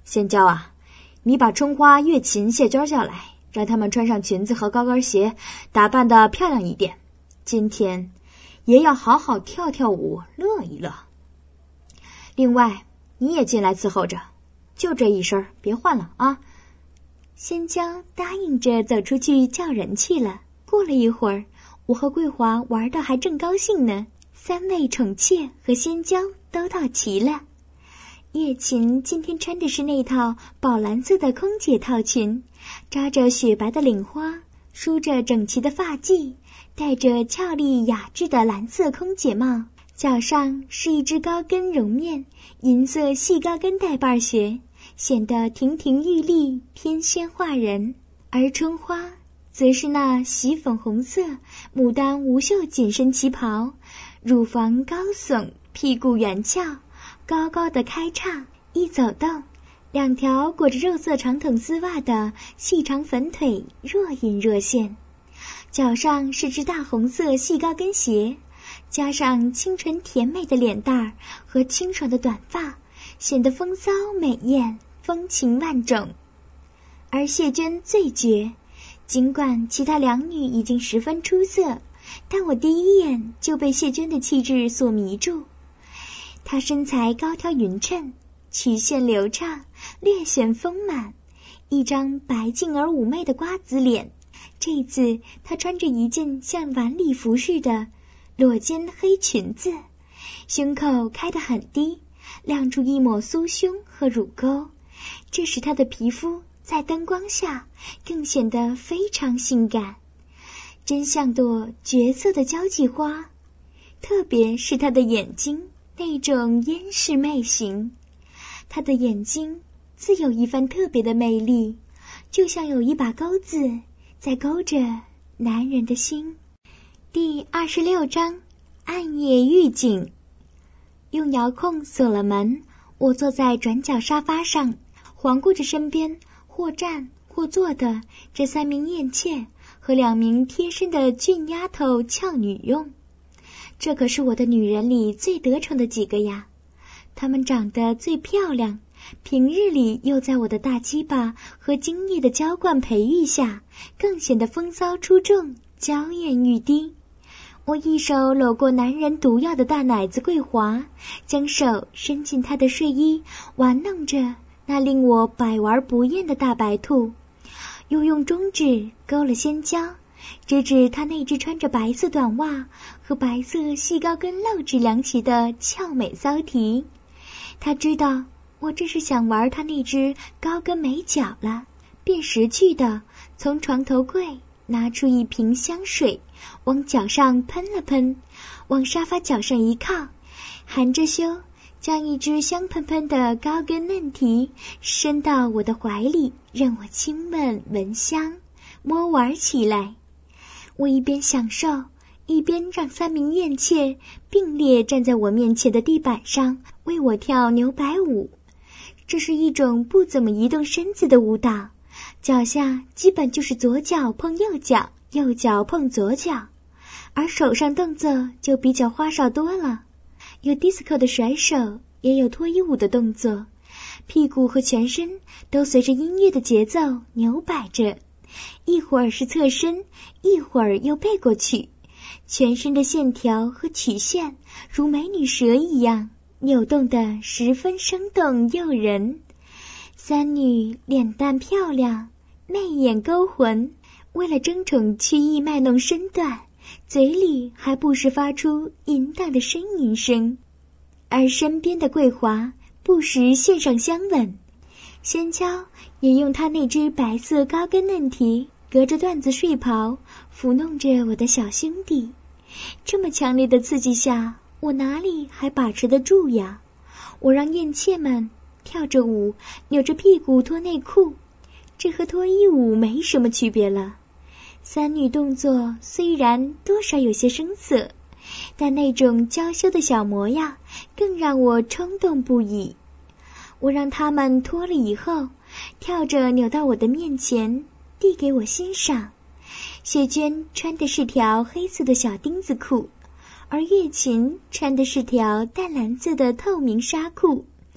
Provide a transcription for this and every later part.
仙娇啊，你把春花、月琴、谢娟叫来，让他们穿上裙子和高跟鞋，打扮得漂亮一点。今天也要好好跳跳舞，乐一乐。另外，你也进来伺候着，就这一身，别换了啊。 仙娇答应着走出去叫人去了。过了一会儿，我和桂华玩得还正高兴呢，3位宠妾和仙娇都到齐了。月琴今天穿的是那套宝蓝色的空姐套裙，扎着雪白的领花，梳着整齐的发髻，戴着俏丽雅致的蓝色空姐帽，脚上是一只高跟绒面银色细高跟带瓣鞋，显得亭亭玉立，天仙化人。而春花则是那喜粉红色牡丹无袖紧身旗袍，乳房高耸，屁股圆翘，高高的开叉，一走动，2条裹着肉色长筒丝袜的细长粉腿若隐若现。脚上是只大红色细高跟鞋，加上清纯甜美的脸蛋儿和清爽的短发，显得风骚美艳，风情万种。而谢娟最绝，尽管其他2女已经十分出色，但我第一眼就被谢娟的气质所迷住。她身材高挑匀称，曲线流畅，略显丰满，一张白净而妩媚的瓜子脸。这次她穿着一件像晚礼服似的裸肩黑裙子，胸口开得很低，亮出一抹酥胸和乳沟，这使她的皮肤在灯光下更显得非常性感，真像朵绝色的交际花。特别是她的眼睛，那种烟视媚型，她的眼睛自有一番特别的魅力，就像有一把钩子在勾着男人的心。第26章，暗夜预警。用遥控锁了门，我坐在转角沙发上，环顾着身边或站或坐的这3名艳妾和2名贴身的俊丫头俏女佣。这可是我的女人里最得宠的几个呀，她们长得最漂亮，平日里又在我的大鸡巴和精液的浇灌培育下，更显得风骚出众，娇艳欲滴。我一手搂过男人毒药的大奶子桂华，将手伸进她的睡衣，玩弄着那令我百玩不厌的大白兔，又用中指勾了仙娇，直指她那只穿着白色短袜和白色细高跟露趾凉鞋的俏美骚蹄。她知道我这是想玩她那只高跟美脚了，便识趣的从床头柜拿出一瓶香水，往脚上喷了喷，往沙发脚上一靠，含着羞将一只香喷喷的高跟嫩蹄伸到我的怀里，让我亲吻闻香，摸玩起来。我一边享受，一边让3名艳妾并列站在我面前的地板上为我跳牛摆舞。这是一种不怎么移动身子的舞蹈，脚下基本就是左脚碰右脚，右脚碰左脚，而手上动作就比较花哨多了，有 disco 的甩手，也有脱衣舞的动作，屁股和全身都随着音乐的节奏扭摆着，一会儿是侧身，一会儿又背过去，全身的线条和曲线如美女蛇一样扭动得十分生动诱人。3女脸蛋漂亮，媚眼勾魂，为了争宠曲意卖弄身段，嘴里还不时发出淫荡的呻吟声。而身边的桂华不时献上香吻，仙娇也用她那只白色高跟嫩蹄隔着缎子睡袍抚弄着我的小兄弟。这么强烈的刺激下，我哪里还把持得住呀？我让艳妾们跳着舞，扭着屁股脱内裤，这和脱衣舞没什么区别了。3女动作虽然多少有些生涩，但那种娇羞的小模样更让我冲动不已。我让她们脱了以后，跳着扭到我的面前，递给我欣赏。谢娟穿的是条黑色的小丁字裤，而月琴穿的是条淡蓝色的透明纱裤。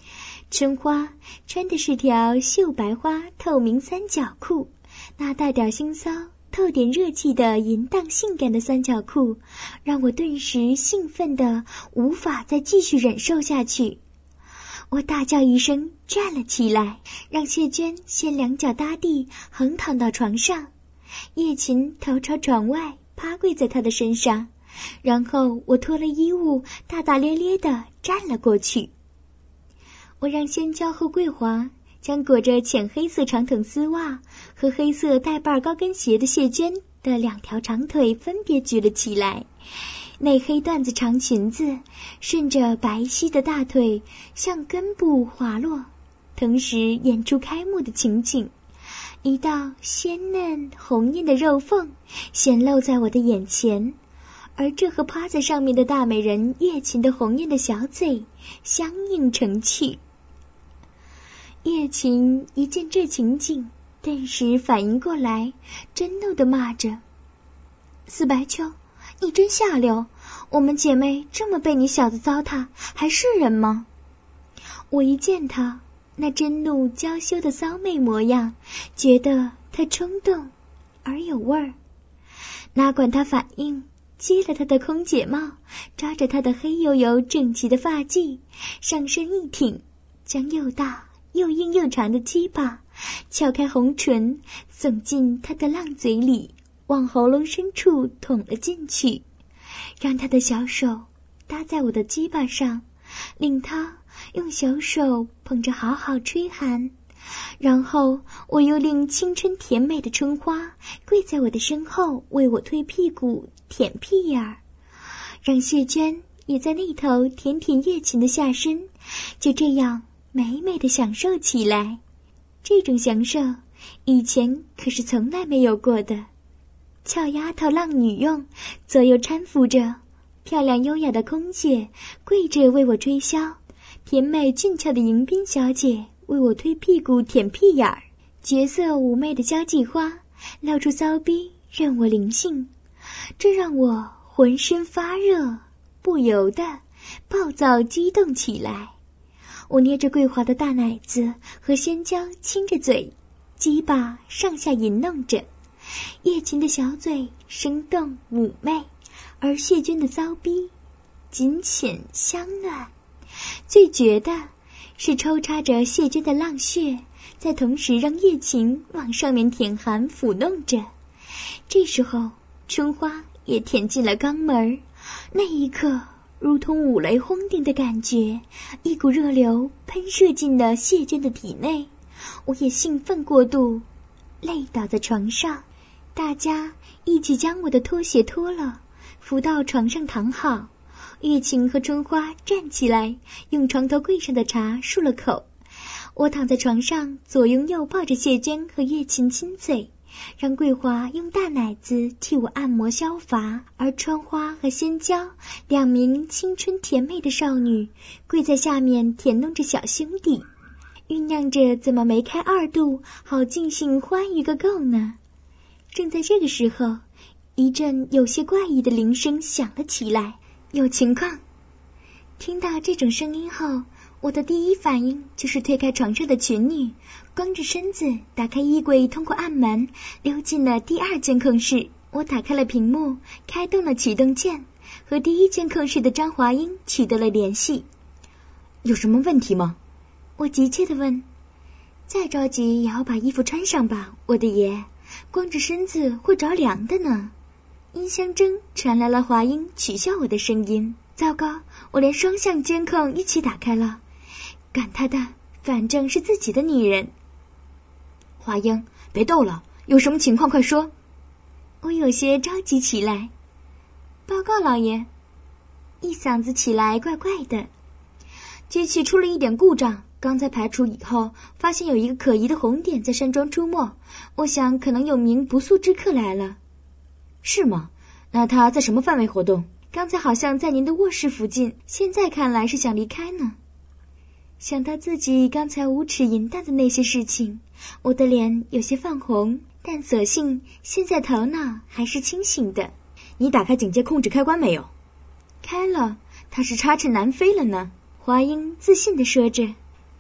春花穿的是条绣白花透明三角裤，那带点腥骚透点热气的淫荡性感的三角裤让我顿时兴奋的无法再继续忍受下去。我大叫一声站了起来，让谢娟先两脚搭地横躺到床上，叶琴头朝床外趴跪在她的身上，然后我脱了衣物大大咧咧地站了过去。我让仙娇和桂华将裹着浅黑色长筒丝袜和黑色带把高跟鞋的谢娟的两条长腿分别举了起来，那黑缎子长裙子顺着白皙的大腿向根部滑落，同时演出开幕的情景。一道鲜嫩红艳的肉缝显露在我的眼前，而这和趴在上面的大美人叶琴的红艳的小嘴相映成趣。叶琴一见这情景，顿时反应过来，真怒地骂着：死白秋，你真下流，我们姐妹这么被你小子糟蹋，还是人吗？我一见她那真怒娇羞的骚媚模样，觉得她冲动而有味儿，哪管她反应，接了她的空姐帽，抓着她的黑油油整齐的发髻，上身一挺，将又大又硬又长的鸡巴撬开红唇，送进她的浪嘴里，往喉咙深处捅了进去，让她的小手搭在我的鸡巴上，令她用小手捧着好好吹寒。然后我又令青春甜美的春花跪在我的身后，为我推屁股舔屁眼儿，让谢娟也在那头舔舔叶琴的下身，就这样美美的享受起来。这种享受以前可是从来没有过的。俏丫头浪女用，左右搀扶着，漂亮优雅的空姐跪着为我吹箫，甜美俊俏的迎宾小姐为我推屁股舔屁眼儿，绝色妩媚的交际花露出骚逼任我临幸，这让我浑身发热，不由得暴躁激动起来。我捏着桂华的大奶子和仙娇亲着嘴，鸡巴上下淫弄着，叶琴的小嘴生动妩媚，而谢娟的骚逼紧浅香暖。最绝的是抽插着谢娟的浪穴，在同时让叶琴往上面舔含抚弄着。这时候春花也舔进了肛门，那一刻如同五雷轰顶的感觉，一股热流喷射进了谢娟的体内，我也兴奋过度，累倒在床上。大家一起将我的拖鞋脱了，扶到床上躺好。月琴和春花站起来，用床头柜上的茶漱了口。我躺在床上，左拥右抱着谢娟和月琴亲嘴，让桂华用大奶子替我按摩消乏，而春花和仙娇两名青春甜美的少女跪在下面舔弄着小兄弟，酝酿着怎么梅开二度，好尽兴欢愉个够呢。正在这个时候，一阵有些怪异的铃声响了起来。有情况。听到这种声音后，我的第一反应就是推开床上的群女，光着身子打开衣柜，通过暗门溜进了第二监控室。我打开了屏幕，开动了启动键，和第一监控室的张华英取得了联系。 有什么问题吗？ 我急切地问。再着急也要把衣服穿上吧，我的爷，光着身子会着凉的呢。音箱中传来了华英取笑我的声音。糟糕，我连双向监控一起打开了，管他的，反正是自己的女人。 华英，别逗了，有什么情况快说。 我有些着急起来。报告老爷。一嗓子起来怪怪的。 机器出了一点故障，刚才排除以后，发现有一个可疑的红点在山庄出没，我想可能有名不速之客来了。是吗？那他在什么范围活动？ 刚才好像在您的卧室附近，现在看来是想离开呢。想到自己刚才无耻淫荡的那些事情，我的脸有些泛红，但所幸现在头脑还是清醒的。 你打开警戒控制开关没有？ 开了，他是插翅难飞了呢。华英自信地说着。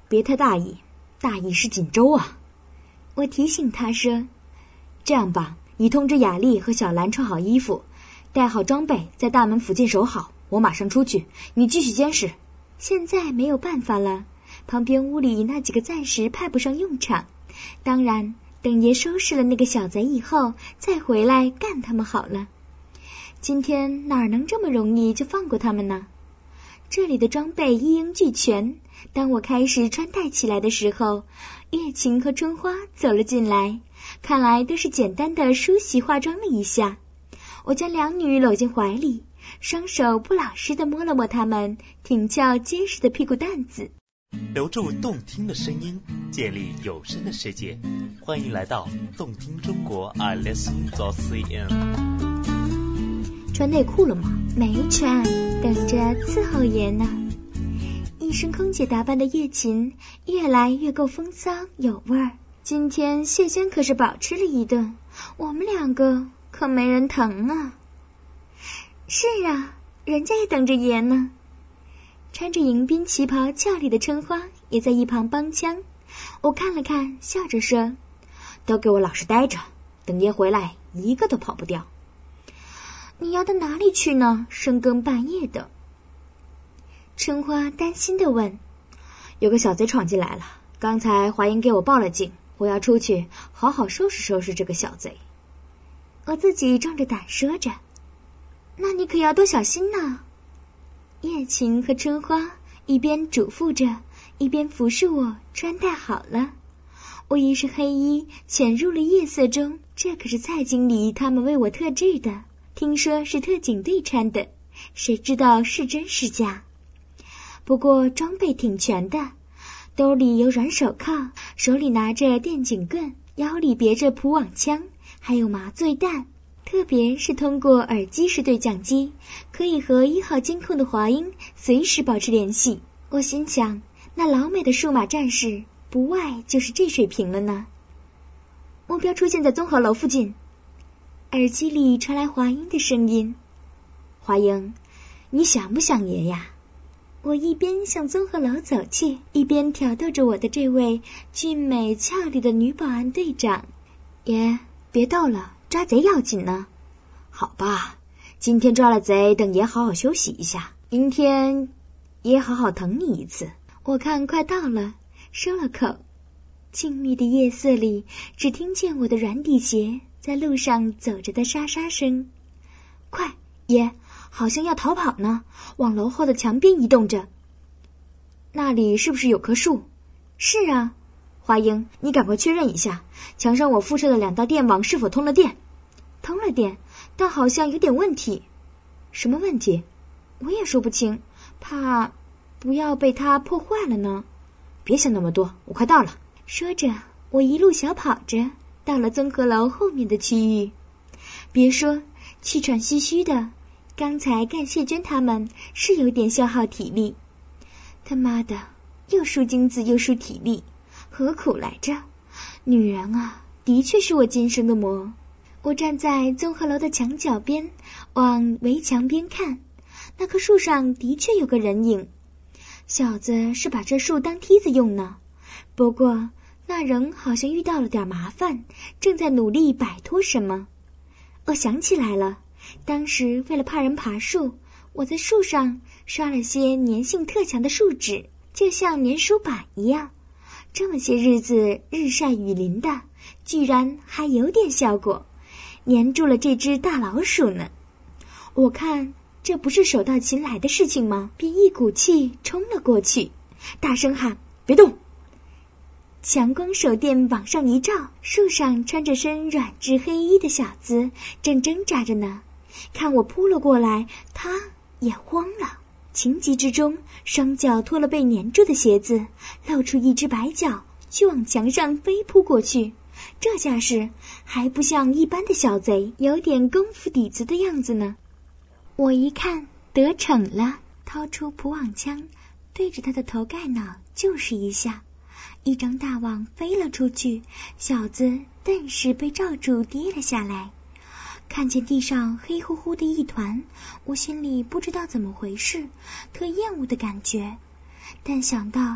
别太大意，大意失锦州啊。 我提醒他说， 这样吧，你通知雅丽和小兰穿好衣服，带好装备，在大门附近守好，我马上出去，你继续监视。 现在没有办法了，旁边屋里那几个暂时派不上用场，当然等爷收拾了那个小贼以后再回来干他们好了。今天哪能这么容易就放过他们呢？这里的装备一应俱全，当我开始穿戴起来的时候，月琴和春花走了进来，看来都是简单的梳洗化妆了一下。我将两女搂进怀里，双手不老实地摸了摸她们挺翘结实的屁股蛋子。 留住动听的声音，建立有声的世界，欢迎来到动听中国 iListen.cn。 穿内裤了吗？ 没穿，等着伺候爷呢。一身空姐打扮的月琴越来越够风骚有味儿，今天谢轩可是饱吃了一顿，我们两个可没人疼啊。是啊，人家也等着爷呢。穿着迎宾旗袍俏丽的春花也在一旁帮腔，我看了看，笑着说， 都给我老实待着，等爷回来一个都跑不掉。 你要到哪里去呢？深更半夜的。春花担心地问。 有个小贼闯进来了，刚才华英给我报了警，我要出去好好收拾收拾这个小贼。 我自己壮着胆说着。那你可要多小心呢。叶晴和春花一边嘱咐着，一边服侍我穿戴好了。我一身黑衣潜入了夜色中，这可是蔡经理他们为我特制的，听说是特警队穿的，谁知道是真是假。不过装备挺全的，兜里有软手铐，手里拿着电警棍，腰里别着普网枪，还有麻醉弹。特别是通过耳机式对讲机，可以和1号监控的华英随时保持联系。我心想，那老美的数码战士不外就是这水平了呢。 目标出现在综合楼附近。 耳机里传来华英的声音。 华英，你想不想爷呀？ 我一边向综合楼走去，一边挑逗着我的这位俊美俏丽的女保安队长。 爷，别逗了，抓贼要紧呢。好吧，今天抓了贼，等爷好好休息一下，明天爷好好疼你一次。 我看快到了，收了口。静谧的夜色里，只听见我的软底鞋在路上走着的沙沙声。 快，爷，好像要逃跑呢，往楼后的墙边移动着。那里是不是有棵树？ 是啊。 华英，你赶快确认一下，墙上我附设的2道电网是否通了电？ 通了电，但好像有点问题。 什么问题？ 我也说不清，怕不要被它破坏了呢。 别想那么多，我快到了。 说着，我一路小跑着到了综合楼后面的区域。别说，气喘吁吁的，刚才干谢娟他们是有点消耗体力。他妈的，又输精子又输体力，何苦来着？女人啊，的确是我今生的魔。我站在综合楼的墙角边，往围墙边看，那棵树上的确有个人影。小子是把这树当梯子用呢，不过那人好像遇到了点麻烦，正在努力摆脱什么。我想起来了，当时为了怕人爬树，我在树上刷了些粘性特强的树脂，就像粘鼠板一样。这么些日子日晒雨淋的，居然还有点效果，粘住了这只大老鼠呢。我看这不是手到擒来的事情吗？便一股气冲了过去，大声喊：别动！强光手电往上一照，树上穿着身软质黑衣的小子正挣扎着呢。看我扑了过来，他也慌了，情急之中双脚脱了被粘住的鞋子，露出一只白脚，就往墙上飞扑过去。这架势还不像一般的小贼，有点功夫底子的样子呢。我一看得逞了，掏出普网枪，对着他的头盖脑就是一下，一张大网飞了出去，小子顿时被罩住跌了下来。看见地上黑乎乎的一团，我心里不知道怎么回事，特厌恶的感觉，但想到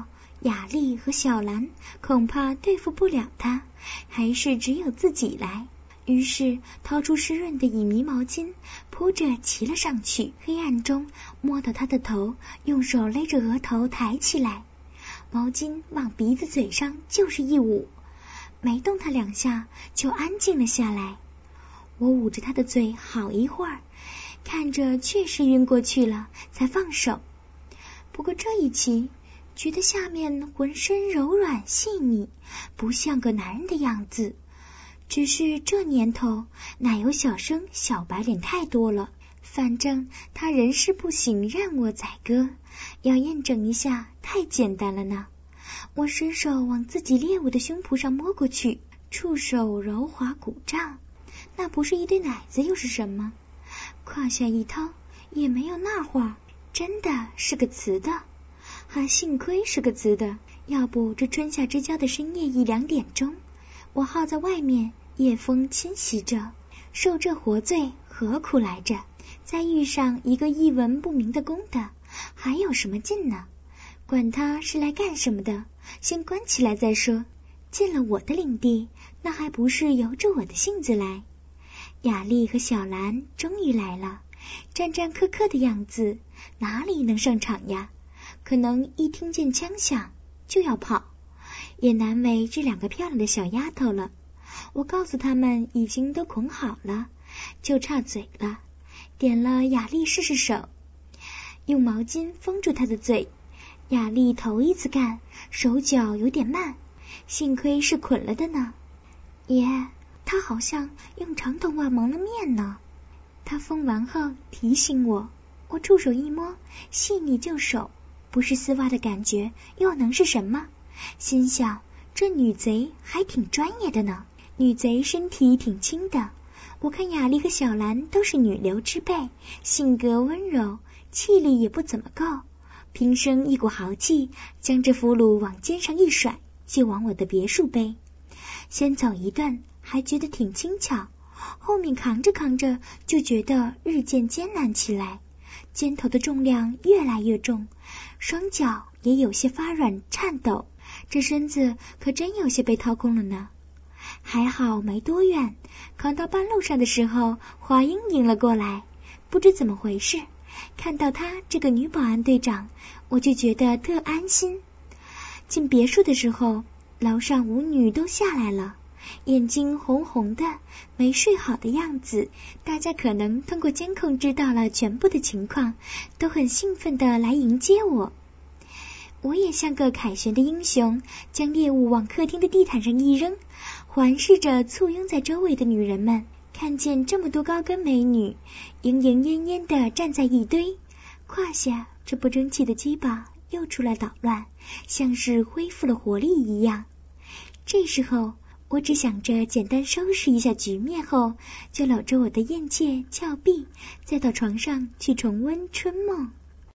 雅丽和小兰恐怕对付不了他，还是只有自己来。于是掏出湿润的乙醚毛巾，扑着骑了上去。黑暗中摸到他的头，用手勒着额头抬起来，毛巾往鼻子嘴上就是一捂，没动他2下就安静了下来。我捂着他的嘴好一会儿，看着确实晕过去了，才放手。不过这一骑，觉得下面浑身柔软细腻，不像个男人的样子。只是这年头哪有小生小白脸太多了，反正他人事不省，任我宰割，要验证一下太简单了呢。我伸手往自己猎物的胸脯上摸过去，触手柔滑鼓胀，那不是一堆奶子又是什么？胯下一掏，也没有那话，真的是个雌的。还幸亏是个雌的，要不这春夏之交的深夜1、2点钟，我耗在外面，夜风侵袭着，受这活罪何苦来着？再遇上一个一文不名的公的，还有什么劲呢？管他是来干什么的，先关起来再说。进了我的领地，那还不是由着我的性子来？雅丽和小兰终于来了，战战磕磕的样子，哪里能上场呀？可能一听见枪响就要跑，也难为这2个漂亮的小丫头了。我告诉他们已经都捆好了，就差嘴了，点了雅丽试试手，用毛巾封住她的嘴。雅丽头一次干，手脚有点慢，幸亏是捆了的呢。爷，她好像用长头袜蒙了面呢。她封完后提醒我，我触手一摸，细腻就手，不是丝袜的感觉，又能是什么？心想这女贼还挺专业的呢。女贼身体挺轻的，我看雅丽和小兰都是女流之辈，性格温柔，气力也不怎么够，平生一股豪气，将这俘虏往肩上一甩，就往我的别墅背。先走一段还觉得挺轻巧，后面扛着扛着就觉得日渐艰难起来，肩头的重量越来越重，双脚也有些发软颤抖，这身子可真有些被掏空了呢。还好没多远，扛到半路上的时候，华英迎了过来，不知怎么回事，看到她这个女保安队长，我就觉得特安心。进别墅的时候，楼上舞女都下来了，眼睛红红的，没睡好的样子，大家可能通过监控知道了全部的情况，都很兴奋地来迎接我。我也像个凯旋的英雄，将猎物往客厅的地毯上一扔，环视着簇拥在周围的女人们，看见这么多高跟美女莺莺燕燕地站在一堆，胯下这不争气的鸡巴又出来捣乱，像是恢复了活力一样。这时候我只想着简单收拾一下局面后，就搂着我的艳妾峭壁，再到床上去重温春梦。